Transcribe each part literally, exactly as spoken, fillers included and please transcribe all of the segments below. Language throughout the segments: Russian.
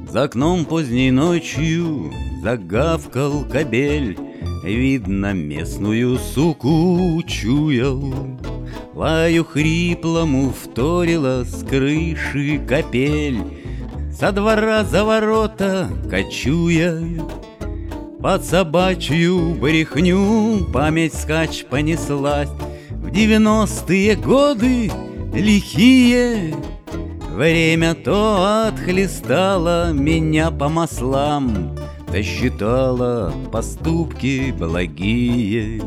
За окном поздней ночью загавкал кобель, видно, местную суку учуял. Лаю хриплому вторила с крыши капель, со двора за ворота кочуя. Под собачью брехню память скач понеслась в девяностые годы лихие. Время то отхлестало меня по маслам, да считало поступки благие.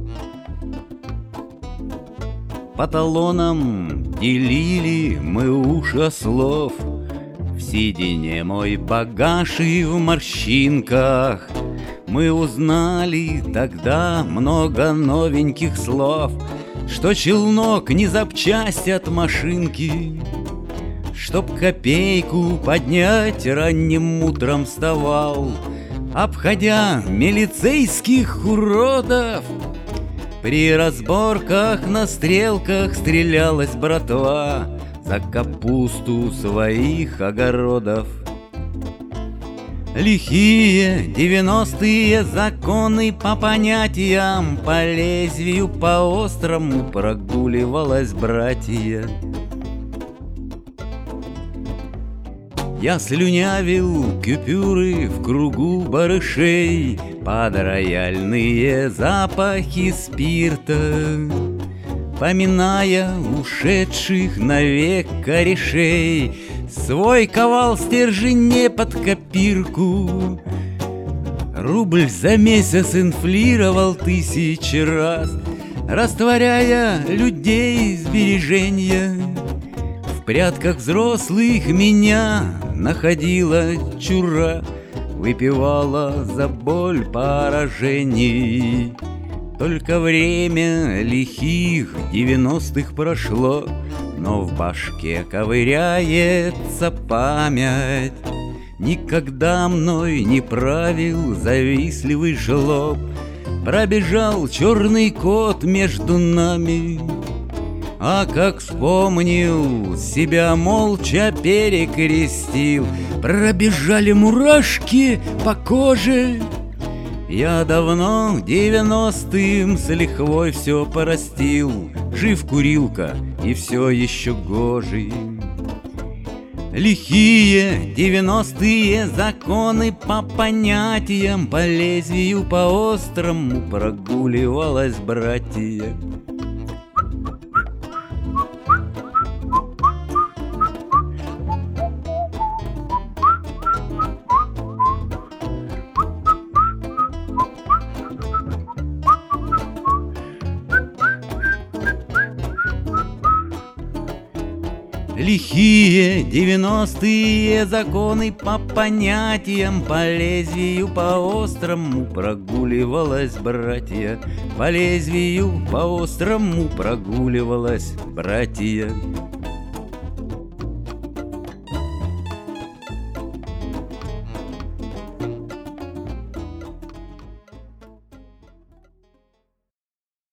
По талонам делили мы уж ослов, в седине мой багаж и в морщинках. Мы узнали тогда много новеньких слов, что челнок не запчасть от машинки. Чтоб копейку поднять, ранним утром вставал, обходя милицейских уродов. При разборках на стрелках стрелялась братва за капусту своих огородов. Лихие девяностые законы по понятиям, по лезвию по острому прогуливалась братья. Я слюнявил купюры в кругу барышей под рояльные запахи спирта, поминая ушедших навек корешей. Свой ковал стержень под копирку. Рубль за месяц инфлировал тысячи раз, растворяя людей сбережения. В прядках взрослых меня находила чура, выпивала за боль поражений. Только время лихих девяностых прошло, но в башке ковыряется память. Никогда мной не правил завистливый жлоб, пробежал черный кот между нами. А как вспомнил, себя молча перекрестил, пробежали мурашки по коже. Я давно девяностым с лихвой все порастил, жив курилка и все еще гожий. Лихие девяностые законы по понятиям, по лезвию по острому прогуливалась братья. Лихие девяностые законы по понятиям, по лезвию по острому прогуливалась братья, по лезвию по острому прогуливалась братья.